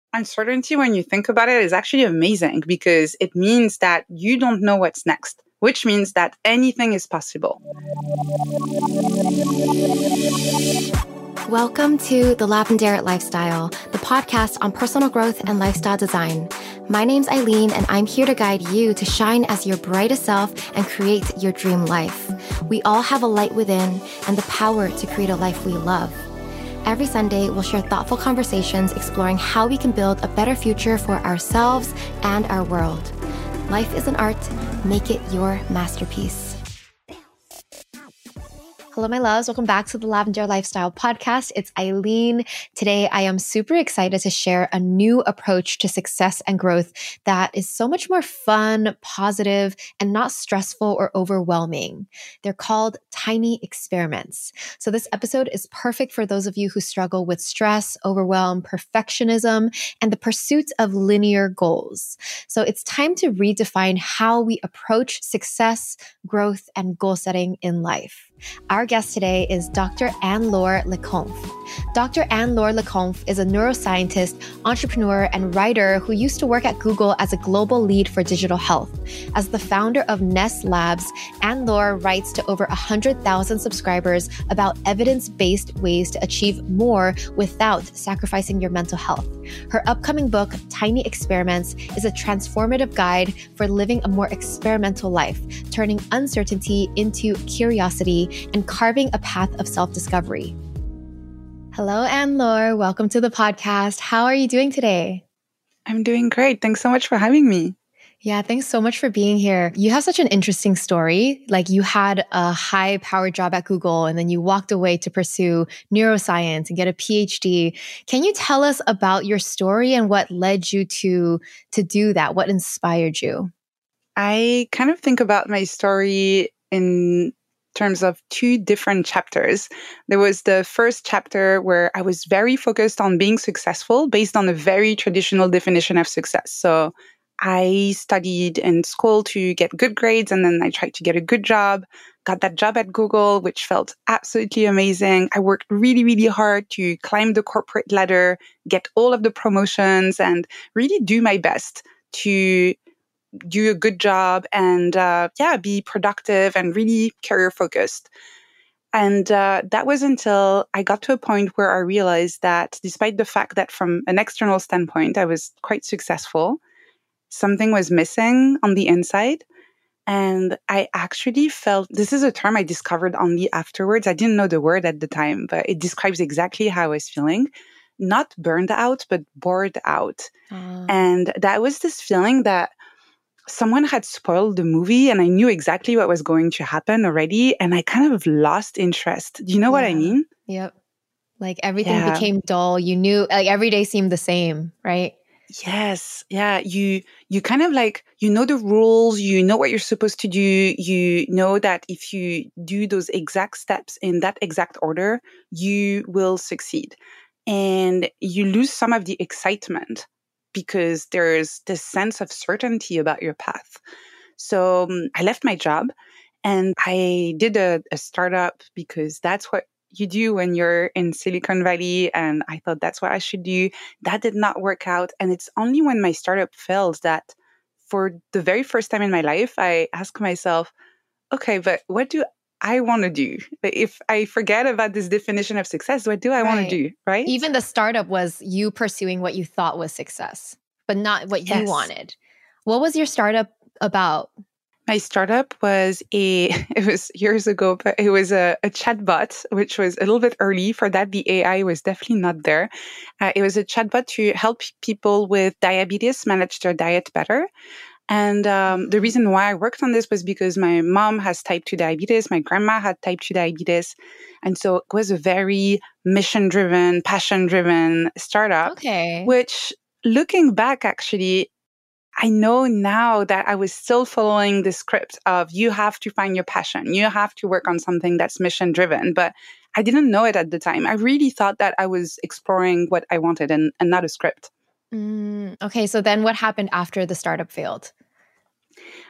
Uncertainty, when you think about it, is actually amazing because it means that you don't know what's next, which means that anything is possible. Welcome to The Lavendaire Lifestyle, the podcast on personal growth and lifestyle design. My name's Eileen, and I'm here to guide you to shine as your brightest self and create your dream life. We all have a light within and the power to create a life we love. Every Sunday, we'll share thoughtful conversations exploring how we can build a better future for ourselves and our world. Life is an art. Make it your masterpiece. Hello, my loves. Welcome back to the Lavendaire Lifestyle Podcast. It's Eileen. Today, I am super excited to share a new approach to success and growth that is so much more fun, positive, and not stressful or overwhelming. They're called tiny experiments. So this episode is perfect for those of you who struggle with stress, overwhelm, perfectionism, and the pursuit of linear goals. So it's time to redefine how we approach success, growth, and goal setting in life. Our guest today is Dr. Anne-Laure Leconf. Dr. Anne-Laure Leconf is a neuroscientist, entrepreneur, and writer who used to work at Google as a global lead for digital health. As the founder of Nest Labs, Anne-Laure writes to over 100,000 subscribers about evidence-based ways to achieve more without sacrificing your mental health. Her upcoming book, Tiny Experiments, is a transformative guide for living a more experimental life, turning uncertainty into curiosity and carving a path of self-discovery. Hello, Anne-Laure. Welcome to the podcast. How are you doing today? I'm doing great. Thanks so much for having me. Yeah, thanks so much for being here. You have such an interesting story. Like, you had a high-powered job at Google and then you walked away to pursue neuroscience and get a PhD. Can you tell us about your story and what led you to do that? What inspired you? I kind of think about my story in terms of two different chapters. There was the first chapter where I was very focused on being successful based on a very traditional definition of success. So I studied in school to get good grades, and then I tried to get a good job, got that job at Google, which felt absolutely amazing. I worked really, really hard to climb the corporate ladder, get all of the promotions, and really do my best to do a good job and be productive and really career focused. And that was until I got to a point where I realized that despite the fact that from an external standpoint, I was quite successful, something was missing on the inside. And I actually felt, this is a term I discovered only afterwards. I didn't know the word at the time, but it describes exactly how I was feeling. Not burned out, but bored out. And that was this feeling that someone had spoiled the movie and I knew exactly what was going to happen already. And I kind of lost interest. Do you know what I mean? Yep. Like everything became dull. You knew, like, every day seemed the same, right? Yes. Yeah. You kind of like, you know the rules, you know what you're supposed to do. You know that if you do those exact steps in that exact order, you will succeed. And you lose some of the excitement because there's this sense of certainty about your path. So I left my job and I did a startup because that's what you do when you're in Silicon Valley. And I thought that's what I should do. That did not work out. And it's only when my startup failed that for the very first time in my life, I asked myself, okay, but what do I want to do? If I forget about this definition of success, what do I want to do, right? Even the startup was you pursuing what you thought was success, but not what you wanted. What was your startup about? My startup was it was years ago, but it was a chatbot, which was a little bit early for that. The AI was definitely not there. It was a chatbot to help people with diabetes manage their diet better. And the reason why I worked on this was because my mom has type 2 diabetes. My grandma had type 2 diabetes. And so it was a very mission-driven, passion-driven startup, which looking back, actually, I know now that I was still following the script of you have to find your passion. You have to work on something that's mission-driven. But I didn't know it at the time. I really thought that I was exploring what I wanted and not a script. Okay, so then what happened after the startup failed?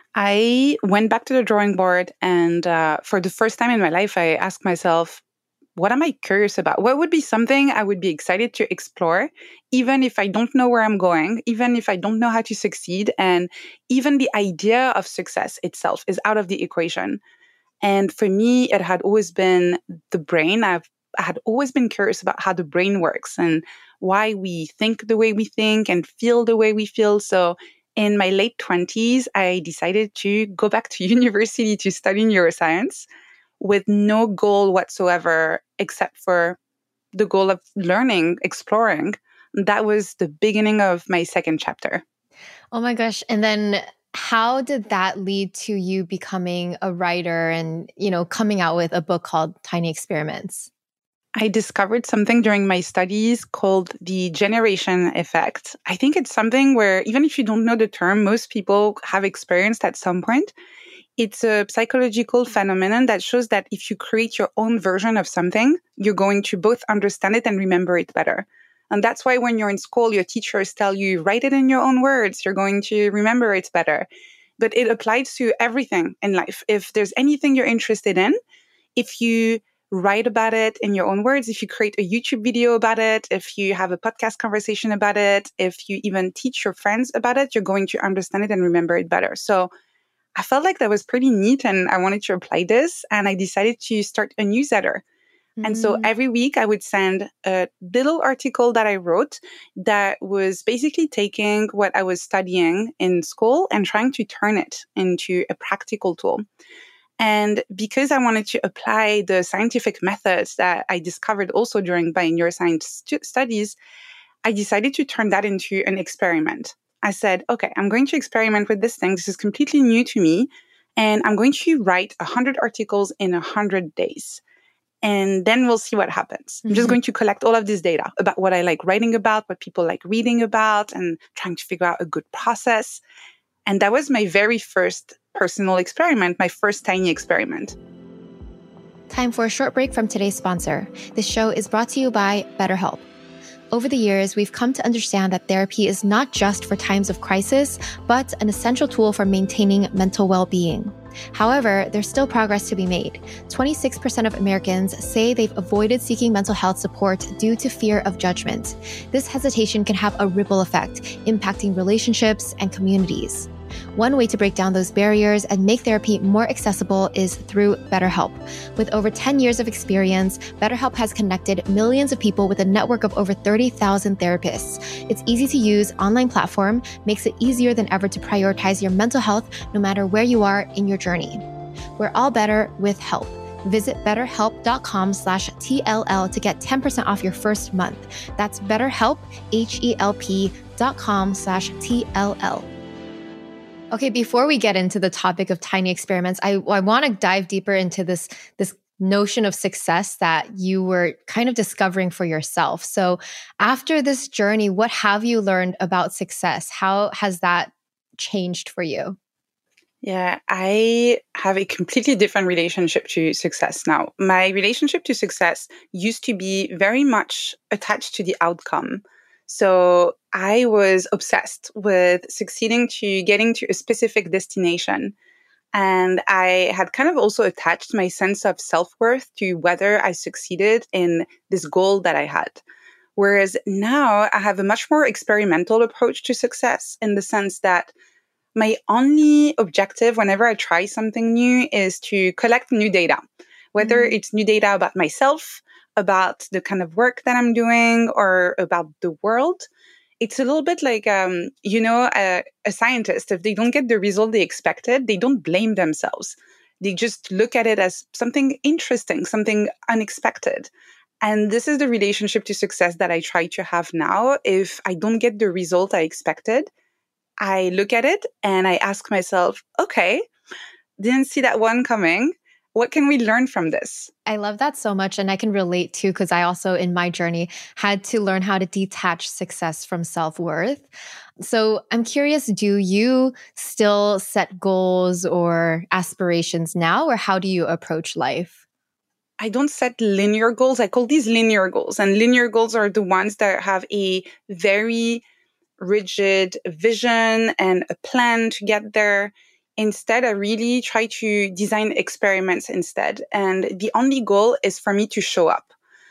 I went back to the drawing board and for the first time in my life, I asked myself, what am I curious about? What would be something I would be excited to explore, even if I don't know where I'm going, even if I don't know how to succeed, and even the idea of success itself is out of the equation. And for me, it had always been the brain. I had always been curious about how the brain works and why we think the way we think and feel the way we feel. So in my late 20s, I decided to go back to university to study neuroscience with no goal whatsoever except for the goal of learning, exploring. That was the beginning of my second chapter. Oh my gosh. And then how did that lead to you becoming a writer and, coming out with a book called Tiny Experiments? I discovered something during my studies called the generation effect. I think it's something where even if you don't know the term, most people have experienced at some point. It's a psychological phenomenon that shows that if you create your own version of something, you're going to both understand it and remember it better. And that's why when you're in school, your teachers tell you, write it in your own words. You're going to remember it better. But it applies to everything in life. If there's anything you're interested in, if you write about it in your own words, if you create a YouTube video about it, if you have a podcast conversation about it, if you even teach your friends about it, you're going to understand it and remember it better. So I felt like that was pretty neat and I wanted to apply this. And I decided to start a newsletter. And so every week I would send a little article that I wrote that was basically taking what I was studying in school and trying to turn it into a practical tool. And because I wanted to apply the scientific methods that I discovered also during my neuroscience studies, I decided to turn that into an experiment. I said, okay, I'm going to experiment with this thing. This is completely new to me. And I'm going to write 100 articles in 100 days. And then we'll see what happens. I'm just going to collect all of this data about what I like writing about, what people like reading about, and trying to figure out a good process. And that was my very first personal experiment, my first tiny experiment. Time for a short break from today's sponsor. This show is brought to you by BetterHelp. Over the years, we've come to understand that therapy is not just for times of crisis, but an essential tool for maintaining mental well-being. However, there's still progress to be made. 26% of Americans say they've avoided seeking mental health support due to fear of judgment. This hesitation can have a ripple effect, impacting relationships and communities. One way to break down those barriers and make therapy more accessible is through BetterHelp. With over 10 years of experience, BetterHelp has connected millions of people with a network of over 30,000 therapists. Its easy-to-use online platform makes it easier than ever to prioritize your mental health no matter where you are in your journey. We're all better with help. Visit betterhelp.com/TLL to get 10% off your first month. That's BetterHelp, HELP.com/TLL. Okay, before we get into the topic of tiny experiments, I want to dive deeper into this notion of success that you were kind of discovering for yourself. So after this journey, what have you learned about success? How has that changed for you? Yeah, I have a completely different relationship to success now. My relationship to success used to be very much attached to the outcome. So I was obsessed with succeeding to getting to a specific destination. And I had kind of also attached my sense of self-worth to whether I succeeded in this goal that I had. Whereas now I have a much more experimental approach to success in the sense that my only objective whenever I try something new is to collect new data, whether it's new data about myself, about the kind of work that I'm doing, or about the world. It's a little bit like, a scientist. If they don't get the result they expected, they don't blame themselves. They just look at it as something interesting, something unexpected. And this is the relationship to success that I try to have now. If I don't get the result I expected, I look at it and I ask myself, okay, didn't see that one coming. What can we learn from this? I love that so much. And I can relate too, because I also, in my journey, had to learn how to detach success from self-worth. So I'm curious, do you still set goals or aspirations now, or how do you approach life? I don't set linear goals. I call these linear goals. And linear goals are the ones that have a very rigid vision and a plan to get there. Instead, I really try to design experiments instead. And the only goal is for me to show up.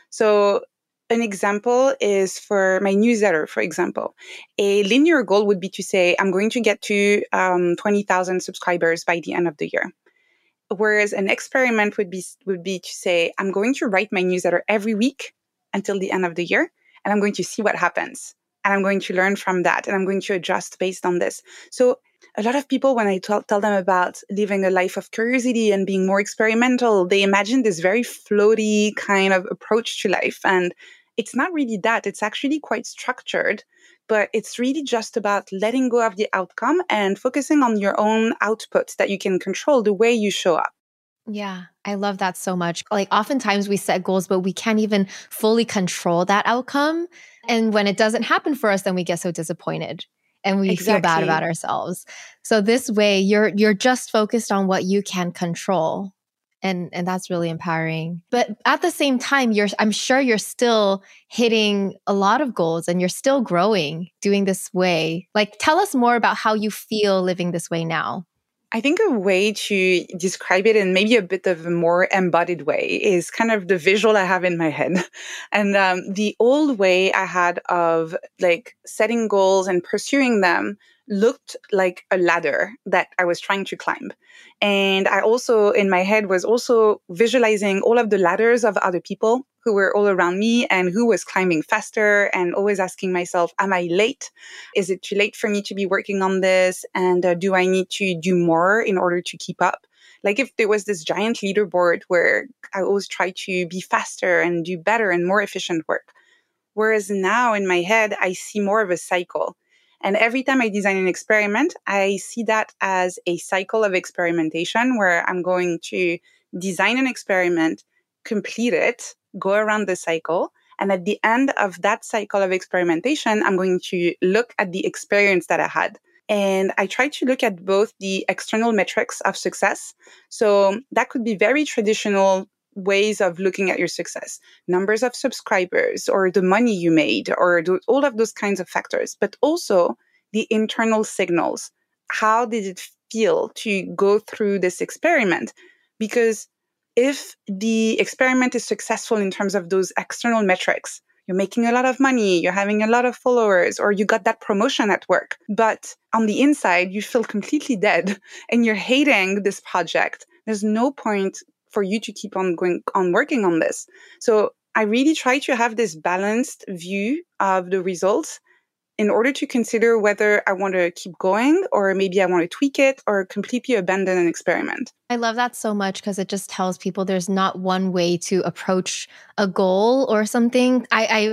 So an example is for my newsletter, for example. A linear goal would be to say, I'm going to get to 20,000 subscribers by the end of the year. Whereas an experiment would be to say, I'm going to write my newsletter every week until the end of the year, and I'm going to see what happens. And I'm going to learn from that, and I'm going to adjust based on this. So a lot of people, when I tell them about living a life of curiosity and being more experimental, they imagine this very floaty kind of approach to life. And it's not really that. It's actually quite structured, but it's really just about letting go of the outcome and focusing on your own output that you can control, the way you show up. Yeah, I love that so much. Like oftentimes we set goals, but we can't even fully control that outcome. And when it doesn't happen for us, then we get so disappointed and we feel bad about Exactly. ourselves. So this way you're just focused on what you can control. And that's really empowering. But at the same time, I'm sure you're still hitting a lot of goals and you're still growing doing this way. Like tell us more about how you feel living this way now. I think a way to describe it in maybe a bit of a more embodied way is kind of the visual I have in my head. And the old way I had of like setting goals and pursuing them looked like a ladder that I was trying to climb. And I also, in my head, was also visualizing all of the ladders of other people who were all around me and who was climbing faster, and always asking myself, am I late? Is it too late for me to be working on this? And do I need to do more in order to keep up? Like if there was this giant leaderboard where I always try to be faster and do better and more efficient work. Whereas now in my head, I see more of a cycle. And every time I design an experiment, I see that as a cycle of experimentation where I'm going to design an experiment, complete it, go around the cycle. And at the end of that cycle of experimentation, I'm going to look at the experience that I had. And I try to look at both the external metrics of success. So that could be very traditional ways of looking at your success, numbers of subscribers or the money you made or all of those kinds of factors, but also the internal signals. How did it feel to go through this experiment? Because if the experiment is successful in terms of those external metrics, you're making a lot of money, you're having a lot of followers, or you got that promotion at work, but on the inside, you feel completely dead and you're hating this project. There's no point for you to keep on going on working on this. So I really try to have this balanced view of the results in order to consider whether I want to keep going or maybe I want to tweak it or completely abandon an experiment. I love that so much because it just tells people there's not one way to approach a goal or something.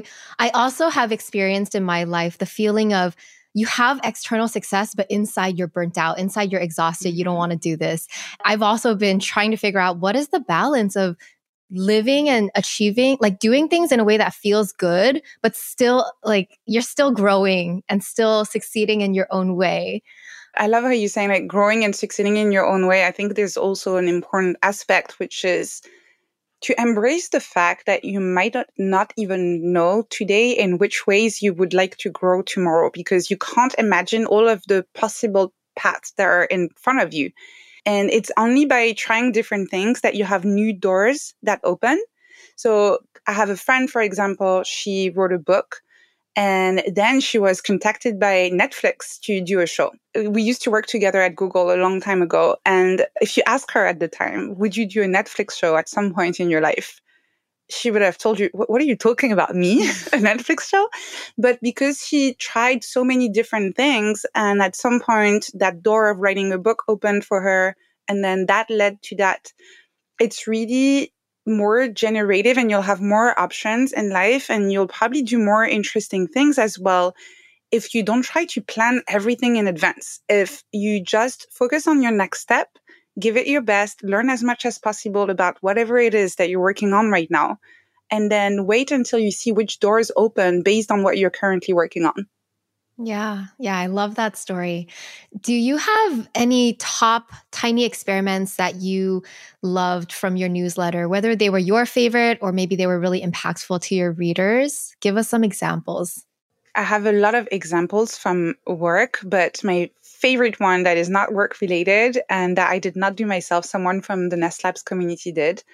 I also have experienced in my life the feeling of you have external success, but inside you're burnt out, inside you're exhausted. You don't want to do this. I've also been trying to figure out what is the balance of living and achieving, like doing things in a way that feels good, but still like you're still growing and still succeeding in your own way. I love how you're saying like growing and succeeding in your own way. I think there's also an important aspect, which is to embrace the fact that you might not even know today in which ways you would like to grow tomorrow, because you can't imagine all of the possible paths that are in front of you. And it's only by trying different things that you have new doors that open. So I have a friend, for example, she wrote a book and then she was contacted by Netflix to do a show. We used to work together at Google a long time ago. And if you ask her at the time, would you do a Netflix show at some point in your life? She would have told you, what are you talking about? Me? A Netflix show? But because she tried so many different things, and at some point that door of writing a book opened for her, and then that led to that, it's really more generative and you'll have more options in life and you'll probably do more interesting things as well if you don't try to plan everything in advance. If you just focus on your next step, give it your best, learn as much as possible about whatever it is that you're working on right now, and then wait until you see which doors open based on what you're currently working on. Yeah, I love that story. Do you have any top tiny experiments that you loved from your newsletter, whether they were your favorite or maybe they were really impactful to your readers? Give us some examples. I have a lot of examples from work, but my favorite one that is not work related and that I did not do myself, someone from the Nest Labs community did,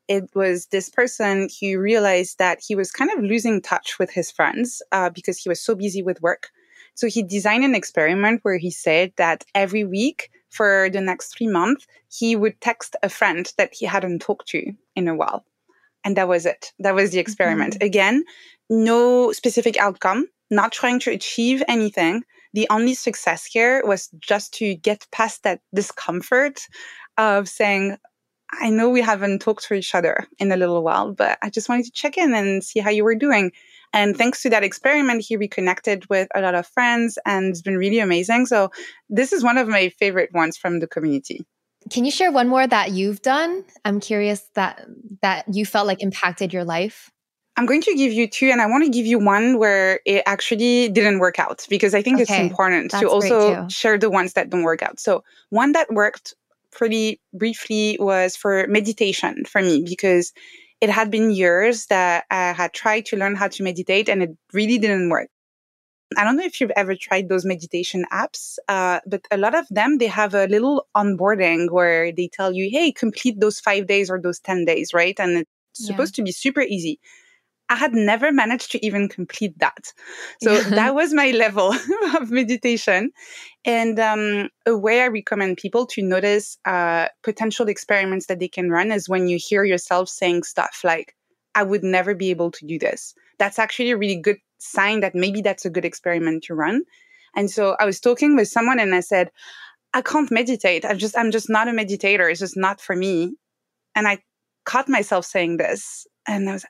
It was this person who realized that he was kind of losing touch with his friends because he was so busy with work. So he designed an experiment where he said that every week for the next 3 months, he would text a friend that he hadn't talked to in a while. And that was it. That was the experiment. Mm-hmm. Again, no specific outcome, not trying to achieve anything. The only success here was just to get past that discomfort of saying, I know we haven't talked to each other in a little while, but I just wanted to check in and see how you were doing. And thanks to that experiment, he reconnected with a lot of friends, and it's been really amazing. So this is one of my favorite ones from the community. Can you share one more that you've done? I'm curious that you felt like impacted your life. I'm going to give you two, and I want to give you one where it actually didn't work out, because I think it's important to also share the ones that don't work out. So one that worked pretty briefly was for meditation for me, because it had been years that I had tried to learn how to meditate and it really didn't work. I don't know if you've ever tried those meditation apps, but a lot of them, they have a little onboarding where they tell you, hey, complete those 5 days or those 10 days, right? And it's supposed to be super easy. I had never managed to even complete that. So that was my level of meditation. And a way I recommend people to notice potential experiments that they can run is when you hear yourself saying stuff like, I would never be able to do this. That's actually a really good sign that maybe that's a good experiment to run. And so I was talking with someone and I said, I can't meditate. I'm just not a meditator. It's just not for me. And I caught myself saying this. And I was,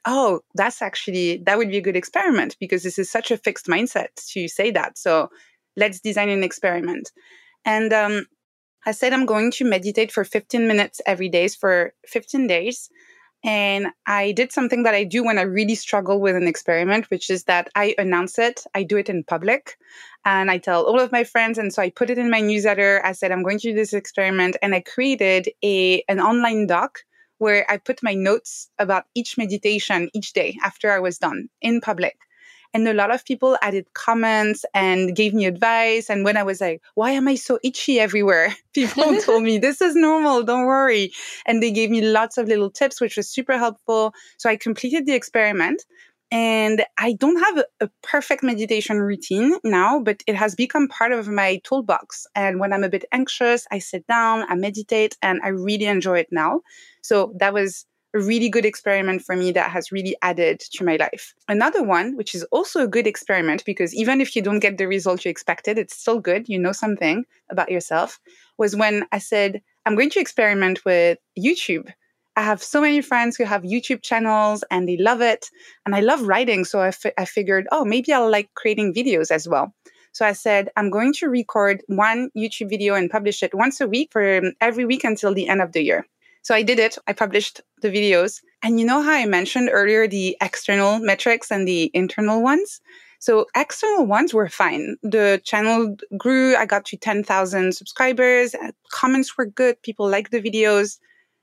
that would be a good experiment, because this is such a fixed mindset to say that. So let's design an experiment. And I said, I'm going to meditate for 15 minutes every day for 15 days. And I did something that I do when I really struggle with an experiment, which is that I announce it. I do it in public and I tell all of my friends. And so I put it in my newsletter. I said, I'm going to do this experiment. And I created an online doc where I put my notes about each meditation each day after I was done in public. And a lot of people added comments and gave me advice. And when I was like, why am I so itchy everywhere? People told me, this is normal, don't worry. And they gave me lots of little tips, which was super helpful. So I completed the experiment. And I don't have a perfect meditation routine now, but it has become part of my toolbox. And when I'm a bit anxious, I sit down, I meditate, and I really enjoy it now. So that was a really good experiment for me that has really added to my life. Another one, which is also a good experiment, because even if you don't get the result you expected, it's still good, you know something about yourself, was when I said, I'm going to experiment with YouTube. I have so many friends who have YouTube channels and they love it. And I love writing. So I figured, maybe I'll like creating videos as well. So I said, I'm going to record one YouTube video and publish it once a week for every week until the end of the year. So I did it. I published the videos. And you know how I mentioned earlier the external metrics and the internal ones? So external ones were fine. The channel grew. I got to 10,000 subscribers. Comments were good. People liked the videos.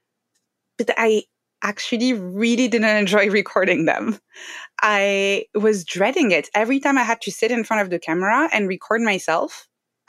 But I actually really didn't enjoy recording them. I was dreading it. Every time I had to sit in front of the camera and record myself,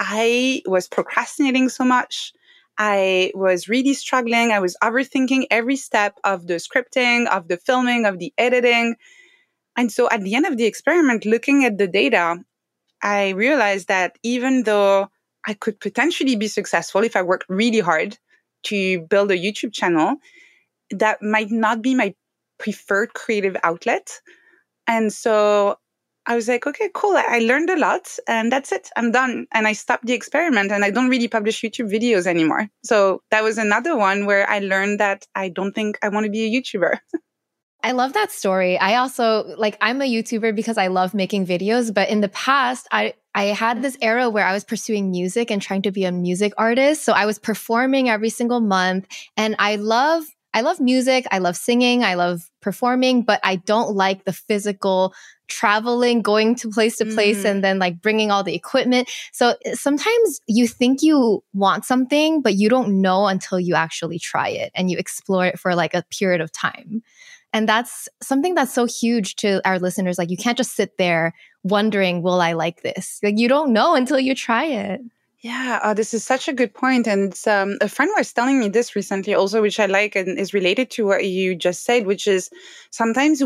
I was procrastinating so much. I was really struggling. I was overthinking every step of the scripting, of the filming, of the editing. And so at the end of the experiment, looking at the data, I realized that even though I could potentially be successful if I worked really hard to build a YouTube channel, that might not be my preferred creative outlet. And so I was like, okay, cool. I learned a lot and that's it. I'm done. And I stopped the experiment and I don't really publish YouTube videos anymore. So that was another one where I learned that I don't think I want to be a YouTuber. I love that story. I also, I'm a YouTuber because I love making videos, but in the past, I had this era where I was pursuing music and trying to be a music artist. So I was performing every single month, and I love music. I love singing. I love performing, but I don't like the physical traveling, going to place, and then bringing all the equipment. So sometimes you think you want something, but you don't know until you actually try it and you explore it for a period of time. And that's something that's so huge to our listeners. You can't just sit there wondering, will I like this? You don't know until you try it. Yeah, this is such a good point. And it's, a friend was telling me this recently also, which I like and is related to what you just said, which is sometimes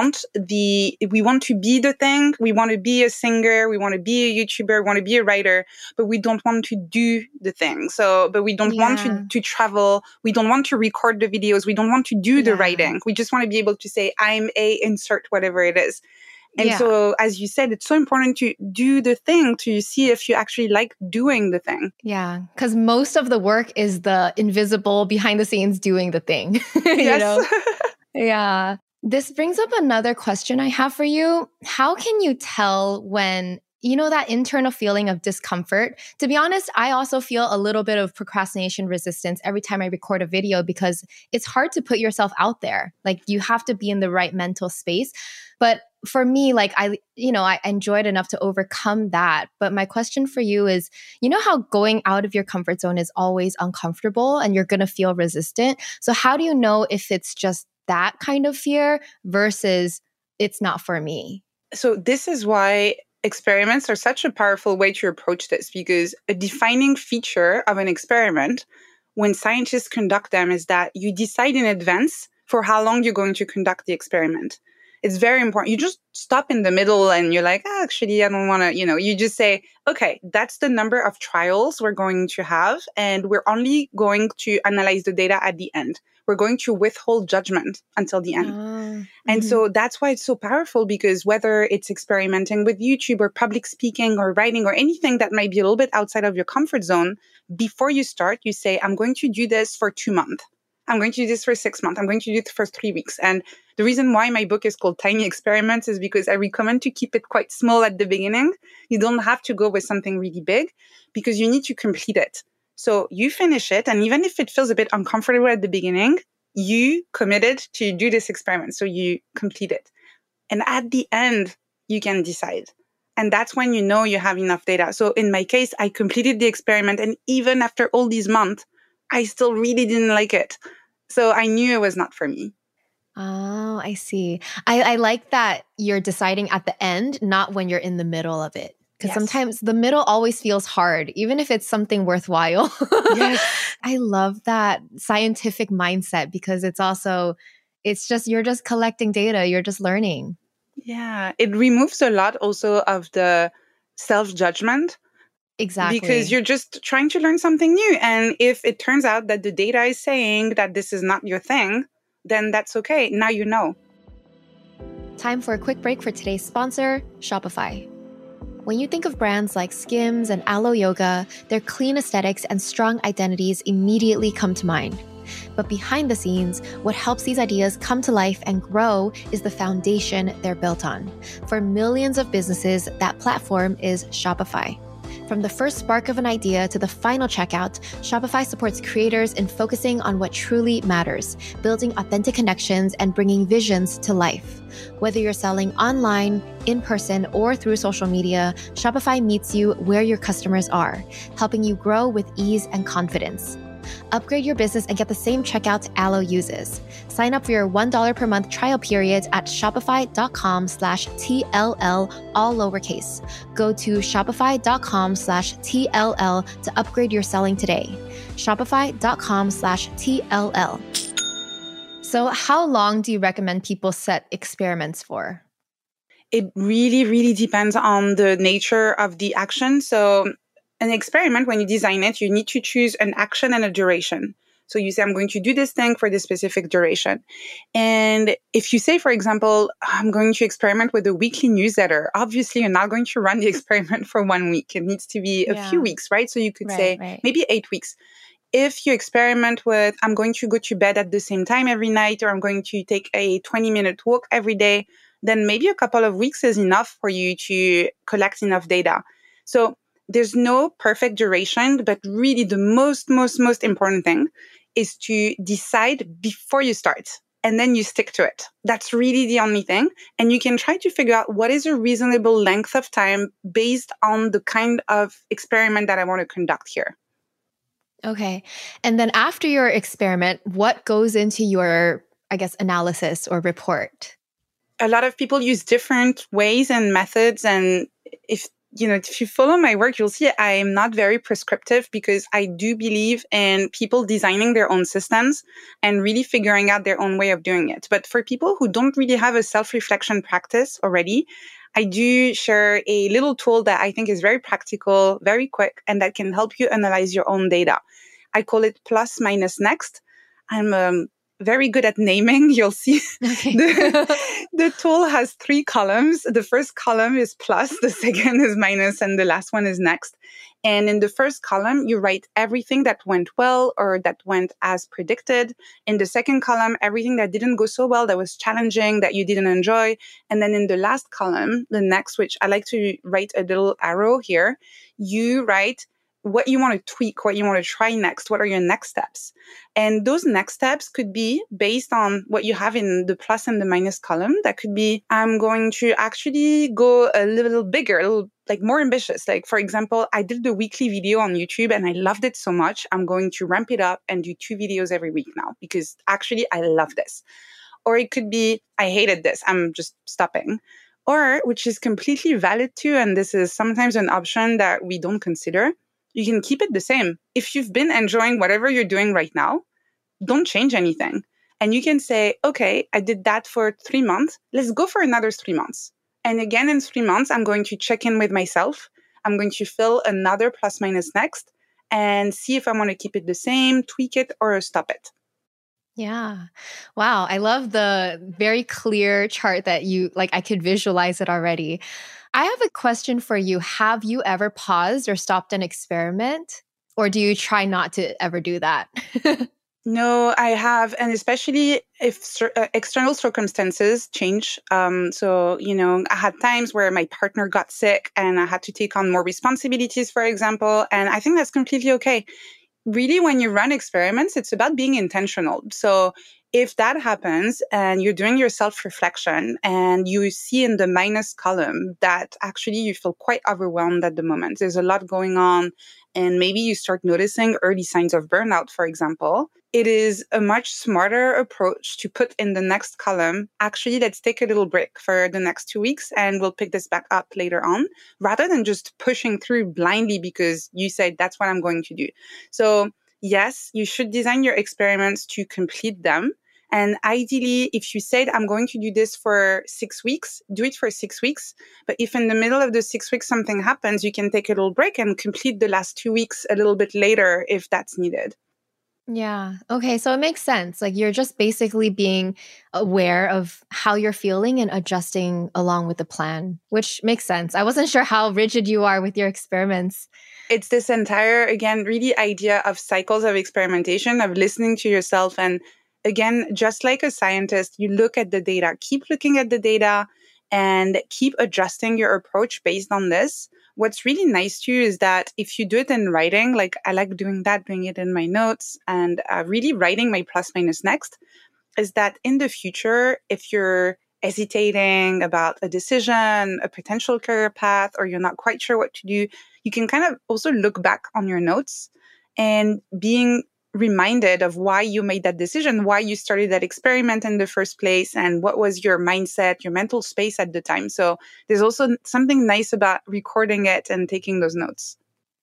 we want to be the thing. We want to be a singer. We want to be a YouTuber, we want to be a writer, but we don't want to do the thing. But we don't want Yeah. to travel. We don't want to record the videos. We don't want to do the Yeah. writing. We just want to be able to say, I'm a insert whatever it is. And Yeah. so, as you said, it's so important to do the thing to see if you actually like doing the thing. Yeah. Because most of the work is the invisible behind the scenes doing the thing, you Yes. know? Yeah. This brings up another question I have for you. How can you tell when, you know, that internal feeling of discomfort? To be honest, I also feel a little bit of procrastination resistance every time I record a video because it's hard to put yourself out there. Like you have to be in the right mental space. But for me, like I enjoyed enough to overcome that. But my question for you is, you know how going out of your comfort zone is always uncomfortable and you're going to feel resistant. So how do you know if it's just that kind of fear versus it's not for me? So this is why experiments are such a powerful way to approach this, because a defining feature of an experiment when scientists conduct them is that you decide in advance for how long you're going to conduct the experiment. It's very important. You just stop in the middle and you're like, actually, I don't want to, you just say, okay, that's the number of trials we're going to have. And we're only going to analyze the data at the end. We're going to withhold judgment until the end. And so that's why it's so powerful, because whether it's experimenting with YouTube or public speaking or writing or anything that might be a little bit outside of your comfort zone, before you start, you say, I'm going to do this for 2 months. I'm going to do this for 6 months. I'm going to do it for 3 weeks. And the reason why my book is called Tiny Experiments is because I recommend to keep it quite small at the beginning. You don't have to go with something really big because you need to complete it. So you finish it. And even if it feels a bit uncomfortable at the beginning, you committed to do this experiment. So you complete it. And at the end, you can decide. And that's when you know you have enough data. So in my case, I completed the experiment. And even after all these months, I still really didn't like it. So I knew it was not for me. Oh, I see. I like that you're deciding at the end, not when you're in the middle of it. Because sometimes the middle always feels hard, even if it's something worthwhile. Yes. I love that scientific mindset because you're just collecting data, you're just learning. Yeah. It removes a lot also of the self-judgment. Exactly. Because you're just trying to learn something new. And if it turns out that the data is saying that this is not your thing, then that's okay. Now you know. Time for a quick break for today's sponsor, Shopify. When you think of brands like Skims and Alo Yoga, their clean aesthetics and strong identities immediately come to mind. But behind the scenes, what helps these ideas come to life and grow is the foundation they're built on. For millions of businesses, that platform is Shopify. From the first spark of an idea to the final checkout, Shopify supports creators in focusing on what truly matters, building authentic connections and bringing visions to life. Whether you're selling online, in person, or through social media, Shopify meets you where your customers are, helping you grow with ease and confidence. Upgrade your business and get the same checkout Alo uses. Sign up for your $1 per month trial period at shopify.com/TLL, all lowercase. Go to shopify.com/TLL to upgrade your selling today. Shopify.com/TLL. So how long do you recommend people set experiments for? It really, really depends on the nature of the action. So an experiment, when you design it, you need to choose an action and a duration. So you say, I'm going to do this thing for this specific duration. And if you say, for example, I'm going to experiment with a weekly newsletter, obviously you're not going to run the experiment for 1 week. It needs to be a few weeks, right? So you could say maybe 8 weeks. If you experiment with, I'm going to go to bed at the same time every night, or I'm going to take a 20-minute walk every day, then maybe a couple of weeks is enough for you to collect enough data. So there's no perfect duration, but really the most important thing is to decide before you start, and then you stick to it. That's really the only thing. And you can try to figure out what is a reasonable length of time based on the kind of experiment that I want to conduct here. Okay. And then after your experiment, what goes into your, analysis or report? A lot of people use different ways and methods. And if if you follow my work, you'll see I am not very prescriptive because I do believe in people designing their own systems and really figuring out their own way of doing it. But for people who don't really have a self-reflection practice already, I do share a little tool that I think is very practical, very quick, and that can help you analyze your own data. I call it plus minus next. I'm very good at naming. You'll see Okay. the tool has 3 columns. The first column is plus, the second is minus, and the last one is next. And in the first column, you write everything that went well or that went as predicted. In the second column, everything that didn't go so well, that was challenging, that you didn't enjoy. And then in the last column, the next, which I like to write a little arrow here, you write what you want to tweak, what you want to try next, what are your next steps. And those next steps could be based on what you have in the plus and the minus column. That could be, I'm going to actually go a little bigger, a little like more ambitious. Like, for example, I did the weekly video on YouTube and I loved it so much. I'm going to ramp it up and do 2 videos every week now because actually I love this. Or it could be, I hated this, I'm just stopping. Or, which is completely valid too, and this is sometimes an option that we don't consider, you can keep it the same. If you've been enjoying whatever you're doing right now, don't change anything. And you can say, okay, I did that for 3 months. Let's go for another 3 months. And again, in 3 months, I'm going to check in with myself. I'm going to fill another plus minus next and see if I want to keep it the same, tweak it, or stop it. Yeah. Wow. I love the very clear chart that you like. I could visualize it already. I have a question for you. Have you ever paused or stopped an experiment? Or do you try not to ever do that? No, I have. And especially if external circumstances change. So, I had times where my partner got sick and I had to take on more responsibilities, for example. And I think that's completely okay. Really, when you run experiments, it's about being intentional. So if that happens and you're doing your self-reflection and you see in the minus column that actually you feel quite overwhelmed at the moment, there's a lot going on, and maybe you start noticing early signs of burnout, for example, it is a much smarter approach to put in the next column, actually, let's take a little break for the next 2 weeks and we'll pick this back up later on, rather than just pushing through blindly because you said that's what I'm going to do. So yes, you should design your experiments to complete them. And ideally, if you said, I'm going to do this for 6 weeks, do it for 6 weeks. But if in the middle of the 6 weeks something happens, you can take a little break and complete the last 2 weeks a little bit later if that's needed. Yeah. Okay. So it makes sense. Like you're just basically being aware of how you're feeling and adjusting along with the plan, which makes sense. I wasn't sure how rigid you are with your experiments. It's this entire, again, really idea of cycles of experimentation, of listening to yourself. And again, just like a scientist, you look at the data, keep looking at the data and keep adjusting your approach based on this. What's really nice too is that if you do it in writing, like I like doing that, doing it in my notes and really writing my plus minus next, is that in the future, if you're hesitating about a decision, a potential career path, or you're not quite sure what to do, you can kind of also look back on your notes and being reminded of why you made that decision, why you started that experiment in the first place, and what was your mindset, your mental space at the time. So there's also something nice about recording it and taking those notes.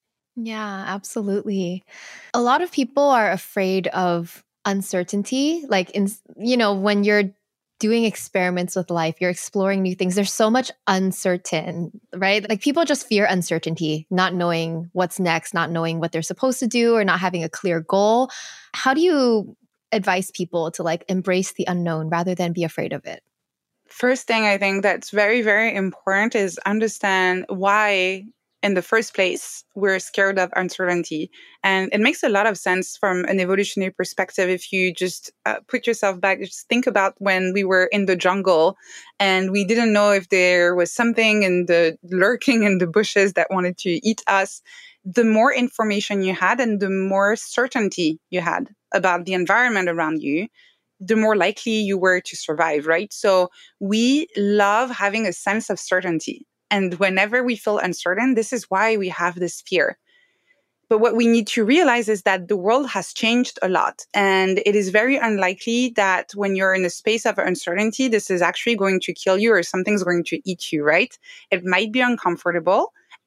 Yeah, absolutely. A lot of people are afraid of uncertainty. Like when you're doing experiments with life, you're exploring new things. There's so much uncertain, right? Like people just fear uncertainty, not knowing what's next, not knowing what they're supposed to do, or not having a clear goal. How do you advise people to like embrace the unknown rather than be afraid of it? First thing I think that's very, very important is understand why in the first place we're scared of uncertainty. And it makes a lot of sense from an evolutionary perspective if you just put yourself back, just think about when we were in the jungle and we didn't know if there was something lurking in the bushes that wanted to eat us. The more information you had and the more certainty you had about the environment around you, the more likely you were to survive, right? So we love having a sense of certainty. And whenever we feel uncertain, this is why we have this fear. But what we need to realize is that the world has changed a lot. And it is very unlikely that when you're in a space of uncertainty, this is actually going to kill you or something's going to eat you, right? It might be uncomfortable.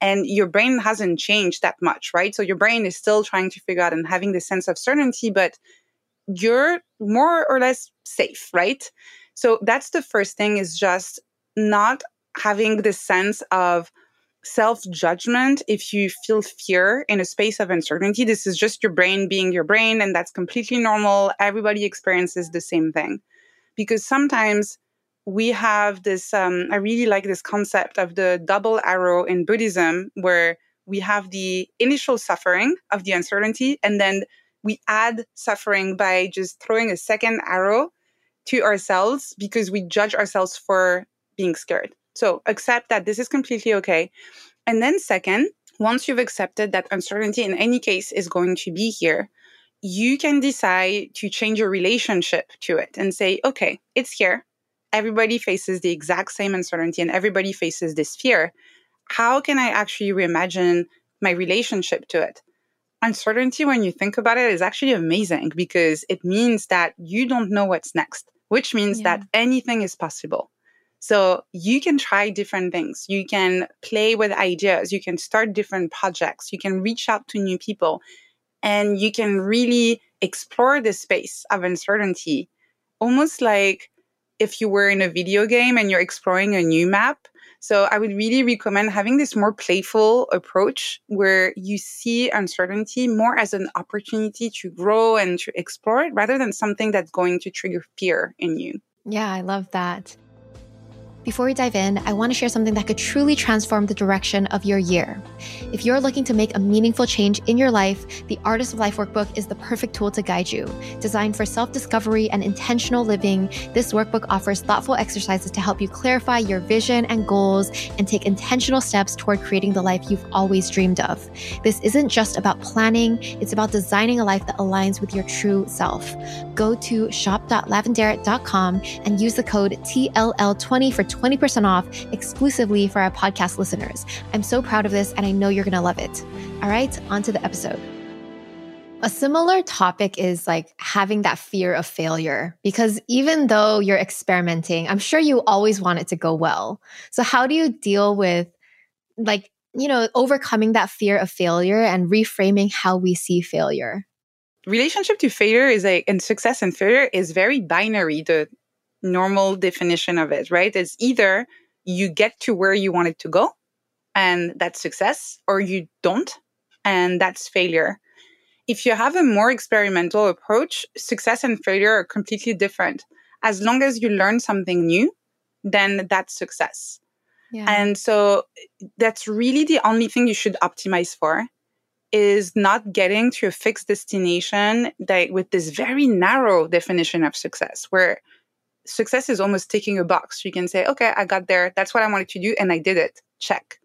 And your brain hasn't changed that much, right? So your brain is still trying to figure out and having this sense of certainty, but you're more or less safe, right? So that's the first thing, is just not having this sense of self-judgment if you feel fear in a space of uncertainty. This is just your brain being your brain, and that's completely normal. Everybody experiences the same thing. Because sometimes we have this, I really like this concept of the double arrow in Buddhism, where we have the initial suffering of the uncertainty, and then we add suffering by just throwing a second arrow to ourselves because we judge ourselves for being scared. So accept that this is completely okay. And then second, once you've accepted that uncertainty in any case is going to be here, you can decide to change your relationship to it and say, okay, it's here. Everybody faces the exact same uncertainty and everybody faces this fear. How can I actually reimagine my relationship to it? Uncertainty, when you think about it, is actually amazing because it means that you don't know what's next, which means that anything is possible. So you can try different things. You can play with ideas. You can start different projects. You can reach out to new people. And you can really explore the space of uncertainty, almost like if you were in a video game and you're exploring a new map. So I would really recommend having this more playful approach where you see uncertainty more as an opportunity to grow and to explore it rather than something that's going to trigger fear in you. Yeah, I love that. Before we dive in, I want to share something that could truly transform the direction of your year. If you're looking to make a meaningful change in your life, the Artist of Life Workbook is the perfect tool to guide you. Designed for self-discovery and intentional living, this workbook offers thoughtful exercises to help you clarify your vision and goals and take intentional steps toward creating the life you've always dreamed of. This isn't just about planning, it's about designing a life that aligns with your true self. Go to shop.lavendaire.com and use the code TLL20 for 20% off exclusively for our podcast listeners. I'm so proud of this and I know you're going to love it. All right, on to the episode. A similar topic is like having that fear of failure, because even though you're experimenting, I'm sure you always want it to go well. So how do you deal with overcoming that fear of failure and reframing how we see failure? Relationship to failure and success and failure is very binary. The normal definition of it, right? It's either you get to where you want it to go, and that's success, or you don't, and that's failure. If you have a more experimental approach, success and failure are completely different. As long as you learn something new, then that's success. Yeah. And so that's really the only thing you should optimize for, is not getting to a fixed destination with this very narrow definition of success, where success is almost ticking a box. You can say, okay, I got there. That's what I wanted to do. And I did it. Check.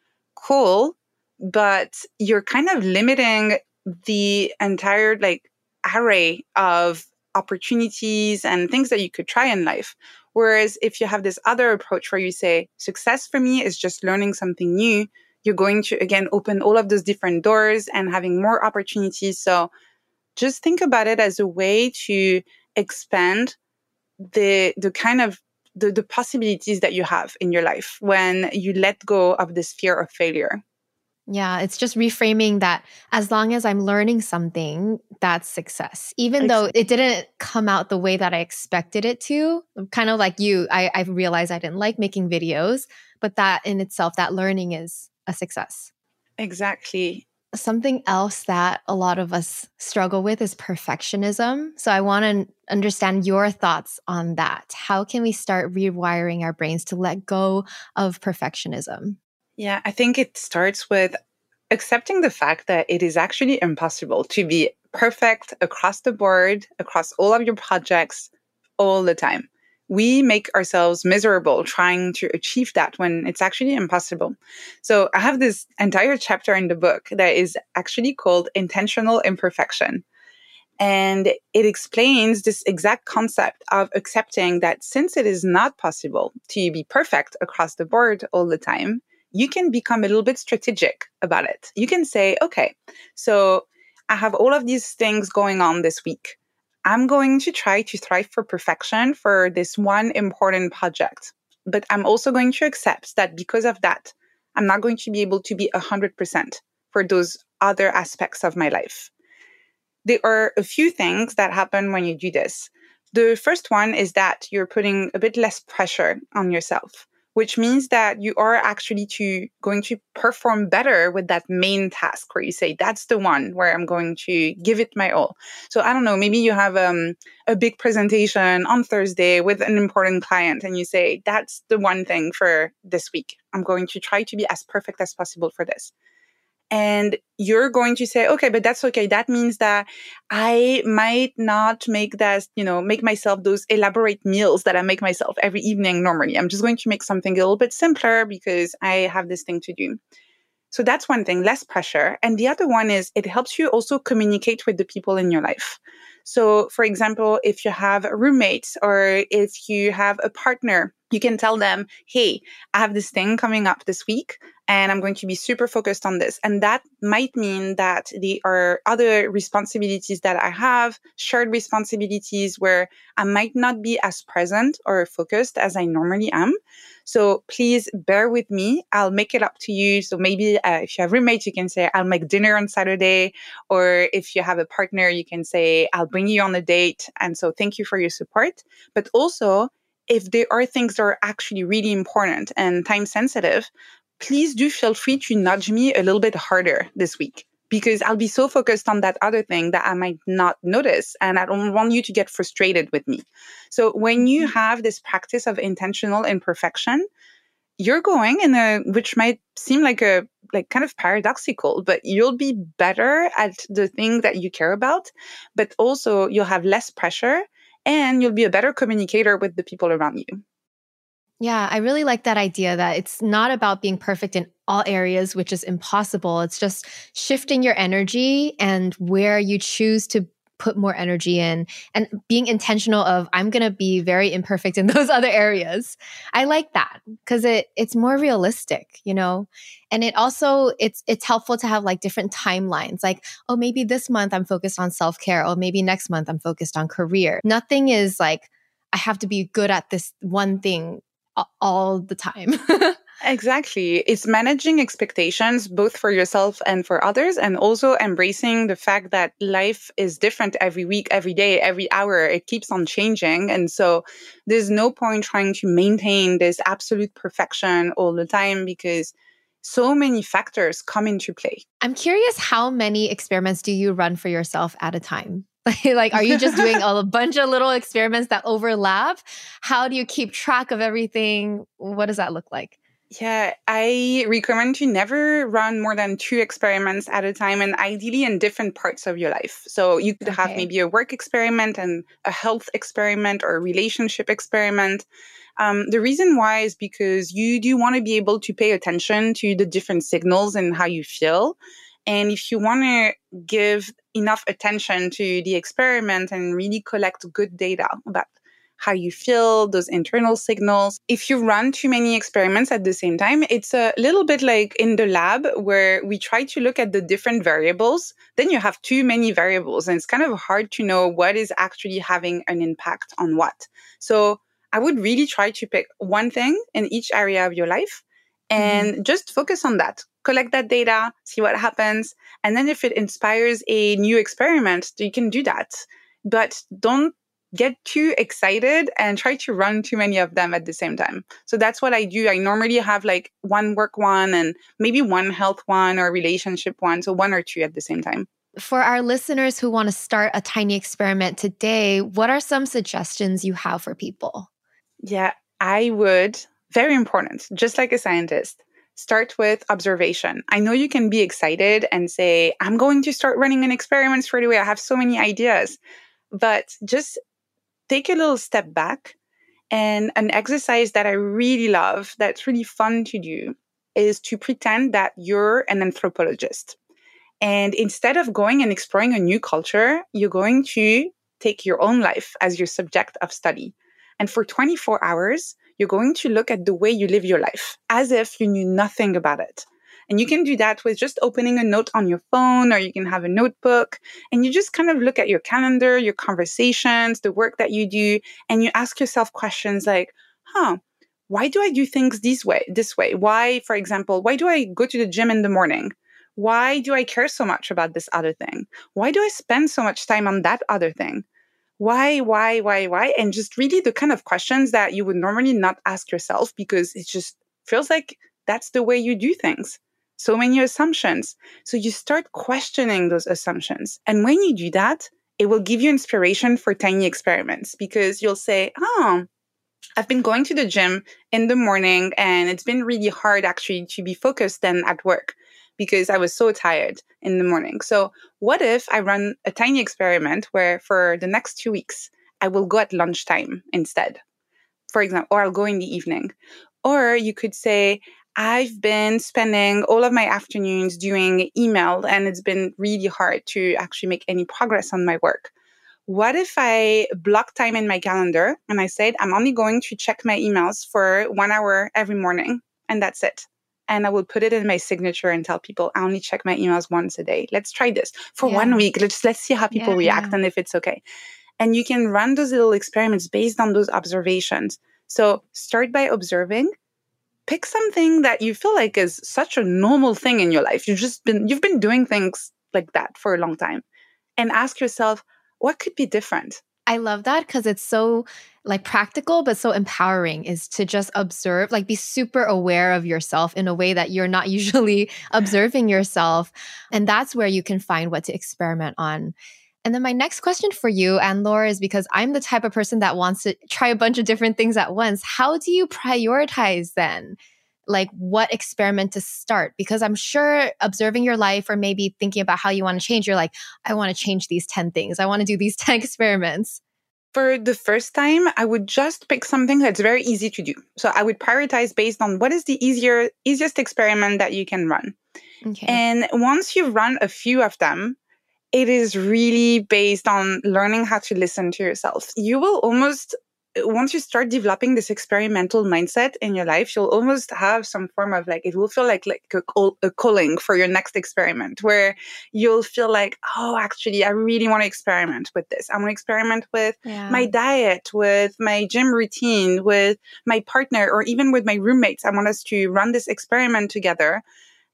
Cool. But you're kind of limiting the entire array of opportunities and things that you could try in life. Whereas if you have this other approach where you say, success for me is just learning something new, you're going to, again, open all of those different doors and having more opportunities. So just think about it as a way to expand the possibilities that you have in your life when you let go of this fear of failure. Yeah, it's just reframing that as long as I'm learning something, that's success. Even though it didn't come out the way that I expected it to. Kind of like you, I realized I didn't like making videos, but that in itself, that learning is a success. Exactly. Something else that a lot of us struggle with is perfectionism. So I want to understand your thoughts on that. How can we start rewiring our brains to let go of perfectionism? Yeah, I think it starts with accepting the fact that it is actually impossible to be perfect across the board, across all of your projects, all the time. We make ourselves miserable trying to achieve that when it's actually impossible. So I have this entire chapter in the book that is actually called Intentional Imperfection. And it explains this exact concept of accepting that since it is not possible to be perfect across the board all the time, you can become a little bit strategic about it. You can say, okay, so I have all of these things going on this week. I'm going to try to strive for perfection for this one important project. But I'm also going to accept that because of that, I'm not going to be able to be 100% for those other aspects of my life. There are a few things that happen when you do this. The first one is that you're putting a bit less pressure on yourself, which means that you are actually going to perform better with that main task where you say, that's the one where I'm going to give it my all. So I don't know, maybe you have a big presentation on Thursday with an important client and you say, that's the one thing for this week. I'm going to try to be as perfect as possible for this. And you're going to say, okay, but that's okay. That means that I might not make make myself those elaborate meals that I make myself every evening normally. I'm just going to make something a little bit simpler because I have this thing to do. So that's one thing, less pressure. And the other one is it helps you also communicate with the people in your life. So for example, if you have roommates or if you have a partner, you can tell them, hey, I have this thing coming up this week and I'm going to be super focused on this. And that might mean that there are other responsibilities that I have, shared responsibilities where I might not be as present or focused as I normally am. So please bear with me. I'll make it up to you. So maybe if you have roommates, you can say, I'll make dinner on Saturday. Or if you have a partner, you can say, I'll bring you on a date. And so thank you for your support. But also, if there are things that are actually really important and time sensitive, please do feel free to nudge me a little bit harder this week, because I'll be so focused on that other thing that I might not notice. And I don't want you to get frustrated with me. So when you have this practice of intentional imperfection, you're going which might seem like kind of paradoxical, but you'll be better at the thing that you care about, but also you'll have less pressure and you'll be a better communicator with the people around you. Yeah, I really like that idea that it's not about being perfect in all areas, which is impossible. It's just shifting your energy and where you choose to put more energy in and being intentional of, I'm going to be very imperfect in those other areas. I like that because it's more realistic, and it also, it's helpful to have like different timelines. Like, oh, maybe this month I'm focused on self-care. Or maybe next month I'm focused on career. Nothing is like, I have to be good at this one thing all the time. Exactly. It's managing expectations both for yourself and for others, and also embracing the fact that life is different every week, every day, every hour. It keeps on changing. And so there's no point trying to maintain this absolute perfection all the time because so many factors come into play. I'm curious, how many experiments do you run for yourself at a time? Like, are you just doing a bunch of little experiments that overlap? How do you keep track of everything? What does that look like? Yeah, I recommend to never run more than 2 experiments at a time, and ideally in different parts of your life. So you could have maybe a work experiment and a health experiment or a relationship experiment. The reason why is because you do want to be able to pay attention to the different signals and how you feel. And if you want to give enough attention to the experiment and really collect good data about how you feel, those internal signals. If you run too many experiments at the same time, it's a little bit like in the lab where we try to look at the different variables. Then you have too many variables and it's kind of hard to know what is actually having an impact on what. So I would really try to pick one thing in each area of your life and just focus on that. Collect that data, see what happens. And then if it inspires a new experiment, you can do that. But don't get too excited and try to run too many of them at the same time. So that's what I do. I normally have like one work one and maybe one health one or relationship one. So 1 or 2 at the same time. For our listeners who want to start a tiny experiment today, what are some suggestions you have for people? Yeah, I would, very important, just like a scientist, start with observation. I know you can be excited and say, I'm going to start running an experiment straight away. I have so many ideas. But just take a little step back. And an exercise that I really love, that's really fun to do, is to pretend that you're an anthropologist. And instead of going and exploring a new culture, you're going to take your own life as your subject of study. And for 24 hours, you're going to look at the way you live your life as if you knew nothing about it. And you can do that with just opening a note on your phone, or you can have a notebook and you just kind of look at your calendar, your conversations, the work that you do, and you ask yourself questions like, why do I do things this way? Why, for example, why do I go to the gym in the morning? Why do I care so much about this other thing? Why do I spend so much time on that other thing? Why? And just really the kind of questions that you would normally not ask yourself because it just feels like that's the way you do things. So many assumptions. So you start questioning those assumptions. And when you do that, it will give you inspiration for tiny experiments because you'll say, oh, I've been going to the gym in the morning and it's been really hard actually to be focused then at work because I was so tired in the morning. So what if I run a tiny experiment where for the next 2 weeks, I will go at lunchtime instead, for example, or I'll go in the evening. Or you could say, I've been spending all of my afternoons doing email and it's been really hard to actually make any progress on my work. What if I block time in my calendar and I said, I'm only going to check my emails for 1 hour every morning and that's it. And I will put it in my signature and tell people I only check my emails once a day. Let's try this for 1 week. Let's see how people react and if it's okay. And you can run those little experiments based on those observations. So start by observing. Pick something that you feel like is such a normal thing in your life. You've been doing things like that for a long time. And ask yourself, what could be different? I love that because it's so like practical, but so empowering is to just observe, like be super aware of yourself in a way that you're not usually observing yourself. And that's where you can find what to experiment on. And then my next question for you, Anne-Laure, is because I'm the type of person that wants to try a bunch of different things at once. How do you prioritize then? Like what experiment to start? Because I'm sure observing your life or maybe thinking about how you want to change, you're like, I want to change these 10 things. I want to do these 10 experiments. For the first time, I would just pick something that's very easy to do. So I would prioritize based on what is the easiest experiment that you can run. Okay. And once you run a few of them, it is really based on learning how to listen to yourself. You will almost, once you start developing this experimental mindset in your life, you'll almost have some form of like, it will feel like a calling for your next experiment where you'll feel like, oh, actually, I really want to experiment with this. I want to experiment with my diet, with my gym routine, with my partner, or even with my roommates. I want us to run this experiment together.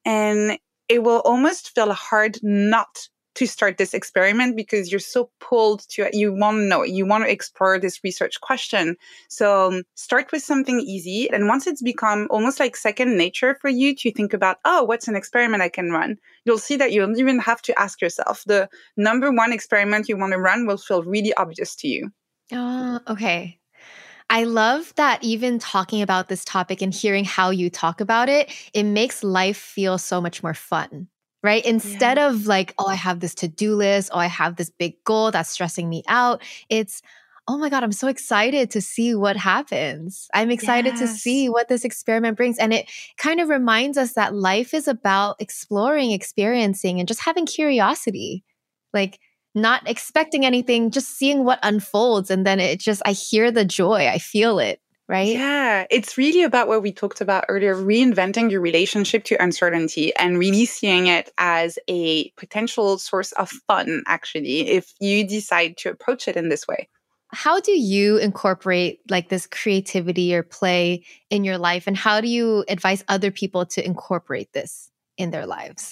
And it will almost feel hard not to start this experiment because you're so pulled to it. You want to know, you want to explore this research question. So start with something easy. And once it's become almost like second nature for you to think about, oh, what's an experiment I can run? You'll see that you don't even have to ask yourself. The number one experiment you want to run will feel really obvious to you. Oh, okay. I love that even talking about this topic and hearing how you talk about it, it makes life feel so much more fun. Right? Instead of like, oh, I have this to-do list, oh, I have this big goal that's stressing me out. It's, oh my God, I'm so excited to see what happens. I'm excited to see what this experiment brings. And it kind of reminds us that life is about exploring, experiencing, and just having curiosity. Like not expecting anything, just seeing what unfolds. And then I hear the joy, I feel it. Right? Yeah, it's really about what we talked about earlier, reinventing your relationship to uncertainty and really seeing it as a potential source of fun, actually, if you decide to approach it in this way. How do you incorporate like this creativity or play in your life? And how do you advise other people to incorporate this in their lives?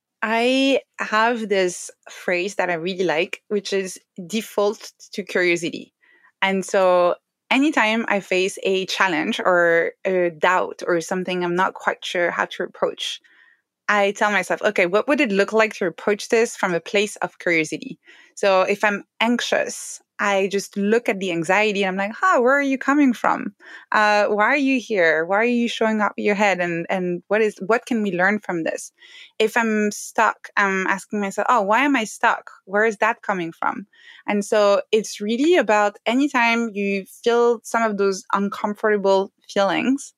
I have this phrase that I really like, which is default to curiosity. And so anytime I face a challenge or a doubt or something I'm not quite sure how to approach, I tell myself, okay, what would it look like to approach this from a place of curiosity? So if I'm anxious, I just look at the anxiety and I'm like, where are you coming from? Why are you here? Why are you showing up your head? And what can we learn from this? If I'm stuck, I'm asking myself, why am I stuck? Where is that coming from? And so it's really about anytime you feel some of those uncomfortable feelings,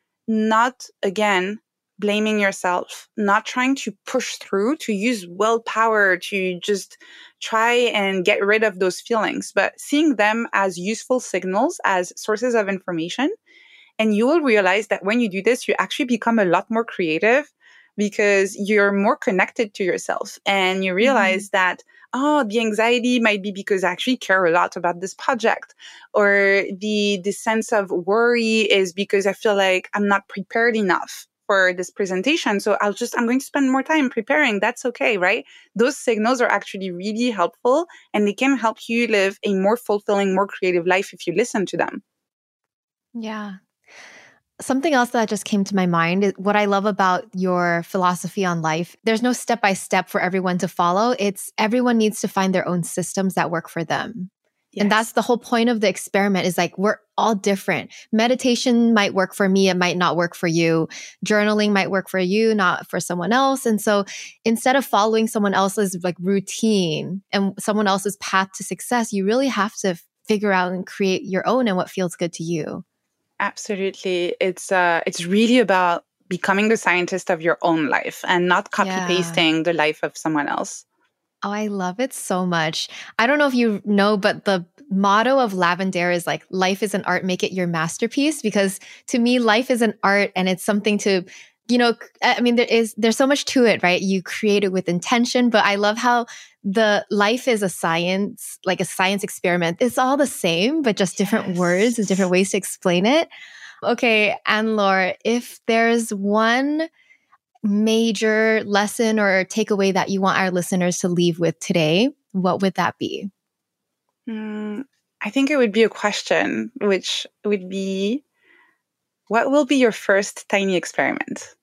not again blaming yourself, not trying to push through, to use willpower to just try and get rid of those feelings, but seeing them as useful signals, as sources of information. And you will realize that when you do this, you actually become a lot more creative because you're more connected to yourself and you realize that, oh, the anxiety might be because I actually care a lot about this project, or the sense of worry is because I feel like I'm not prepared enough for this presentation. So I'm going to spend more time preparing. That's okay, right? Those signals are actually really helpful, and they can help you live a more fulfilling, more creative life if you listen to them. Yeah. Something else that just came to my mind is what I love about your philosophy on life. There's no step by step for everyone to follow. It's everyone needs to find their own systems that work for them. Yes. And that's the whole point of the experiment, is like, we're all different. Meditation might work for me. It might not work for you. Journaling might work for you, not for someone else. And so instead of following someone else's like routine and someone else's path to success, you really have to figure out and create your own and what feels good to you. Absolutely. It's really about becoming the scientist of your own life and not copy-pasting the life of someone else. Oh, I love it so much. I don't know if you know, but the motto of Lavendaire is like, life is an art, make it your masterpiece. Because to me, life is an art and it's something to, I mean, there's so much to it, right? You create it with intention, but I love how the life is a science, like a science experiment. It's all the same, but just different words and different ways to explain it. Okay, Anne-Laure, if there's one major lesson or takeaway that you want our listeners to leave with today, what would that be? I think it would be a question, which would be, what will be your first tiny experiment?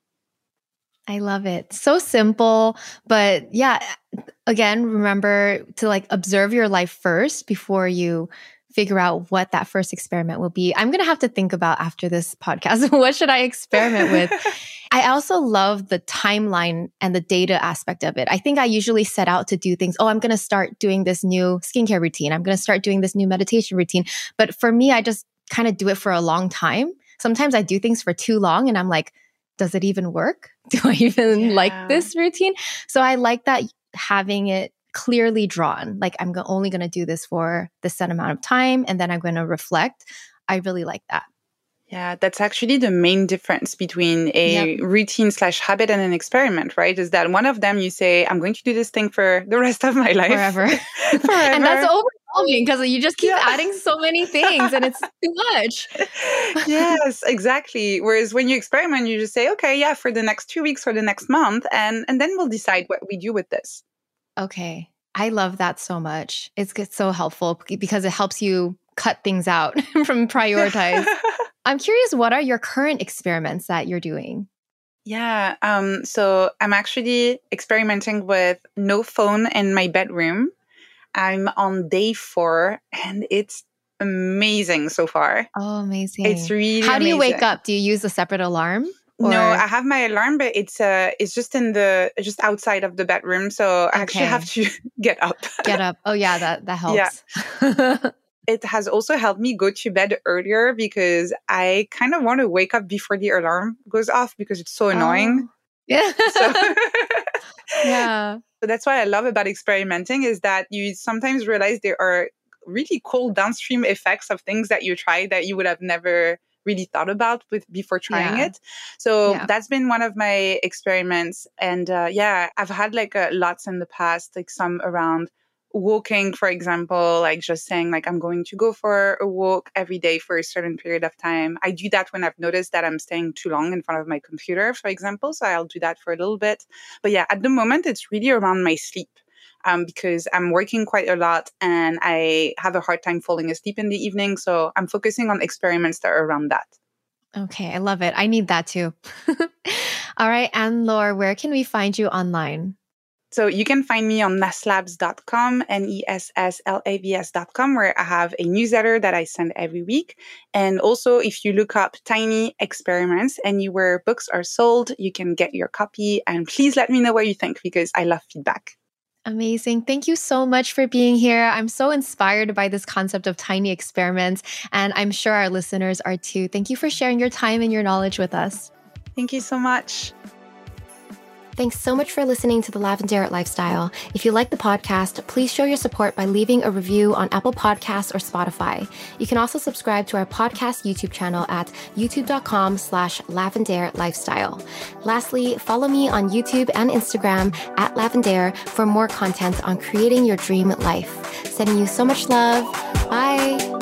I love it. So simple, but yeah, again, remember to like observe your life first before you figure out what that first experiment will be. I'm going to have to think about after this podcast, what should I experiment with? I also love the timeline and the data aspect of it. I think I usually set out to do things. Oh, I'm going to start doing this new skincare routine. I'm going to start doing this new meditation routine. But for me, I just kind of do it for a long time. Sometimes I do things for too long and I'm like, does it even work? Do I even like this routine? So I like that, having it clearly drawn. Like, I'm only going to do this for this set amount of time and then I'm going to reflect. I really like that. Yeah, that's actually the main difference between a routine / habit and an experiment, right? Is that one of them you say, I'm going to do this thing for the rest of my life. Forever. And that's overwhelming because you just keep adding so many things and it's too much. Yes, exactly. Whereas when you experiment, you just say, okay, yeah, for the next 2 weeks or the next month, and then we'll decide what we do with this. Okay. I love that so much. It's so helpful because it helps you cut things out from prioritize. I'm curious, what are your current experiments that you're doing? Yeah. So I'm actually experimenting with no phone in my bedroom. I'm on day 4 and it's amazing so far. Oh, amazing. It's really How do you amazing. wake up? Do you use a separate alarm? Or? No, I have my alarm, but it's just just outside of the bedroom. So I actually have to get up. Get up. Oh yeah, that helps. Yeah. It has also helped me go to bed earlier because I kind of want to wake up before the alarm goes off because it's so annoying. Yeah. So yeah. So that's what I love about experimenting, is that you sometimes realize there are really cool downstream effects of things that you try that you would have never really thought about before trying it. So that's been one of my experiments. And I've had like lots in the past, like some around walking, for example, like just saying like, I'm going to go for a walk every day for a certain period of time. I do that when I've noticed that I'm staying too long in front of my computer, for example. So I'll do that for a little bit. But yeah, at the moment, it's really around my sleep. Because I'm working quite a lot and I have a hard time falling asleep in the evening. So I'm focusing on experiments that are around that. Okay, I love it. I need that too. All right, Anne-Laure, where can we find you online? So you can find me on nesslabs.com, nesslabs.com, where I have a newsletter that I send every week. And also, if you look up Tiny Experiments anywhere books are sold, you can get your copy. And please let me know what you think, because I love feedback. Amazing. Thank you so much for being here. I'm so inspired by this concept of tiny experiments, and I'm sure our listeners are too. Thank you for sharing your time and your knowledge with us. Thank you so much. Thanks so much for listening to The Lavendaire Lifestyle. If you like the podcast, please show your support by leaving a review on Apple Podcasts or Spotify. You can also subscribe to our podcast YouTube channel at youtube.com/Lavendaire Lifestyle. Lastly, follow me on YouTube and Instagram at Lavendaire for more content on creating your dream life. Sending you so much love. Bye.